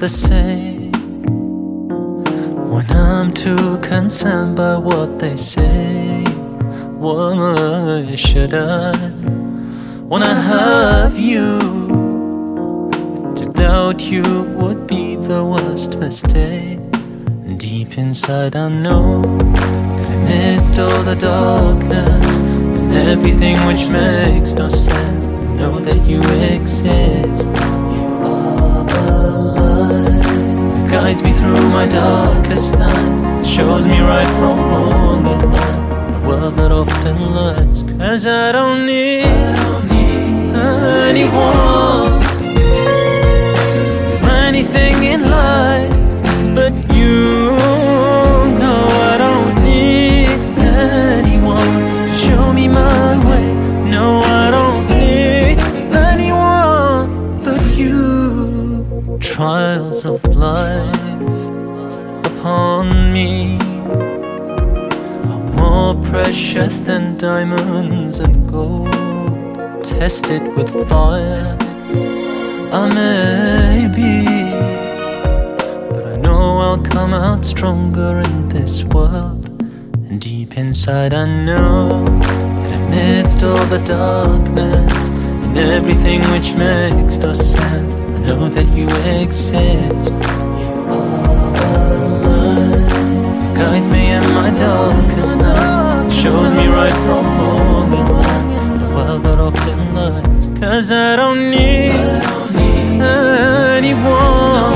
the same when I'm too concerned by what they say. Why should I, when I have you? To doubt you would be the worst mistake. Deep inside I know that amidst all the darkness and everything which makes no sense, I know that you exist. You are the light that guides me through my darkest nights, shows me right from wrong in life, a world that often lies. 'Cause I don't need anyone, anything in life but you. No, I don't need anyone to show me my way. No, I don't need anyone but you. Trials of life upon me are more precious than diamonds and gold. Tested with fire I may be, I'll come out stronger in this world. And deep inside I know that amidst all the darkness and everything which makes no sense, I know that you exist. You are the light that guides me in my darkest nights, shows me right from wrong in life, in a world that often lies. 'Cause I don't need anyone,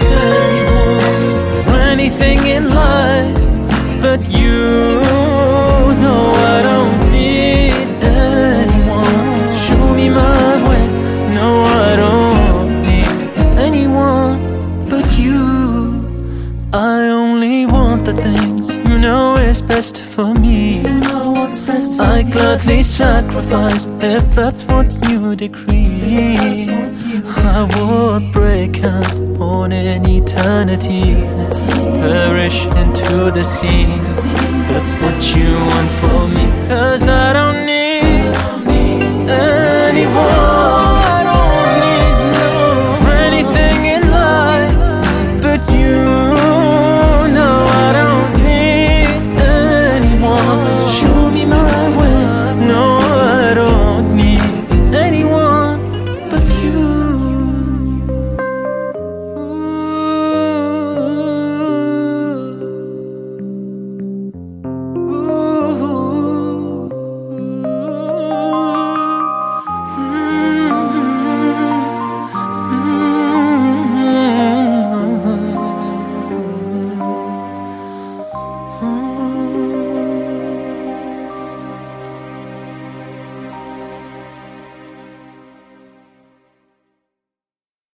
anything in life but you. No, I don't need anyone to show me my way. No, I don't need anyone but you. I only want the things you know is best for me. I gladly sacrifice if that's what you decree. I would break out on in eternity, perish into the sea. That's what you want for me. 'Cause I don't need anyone.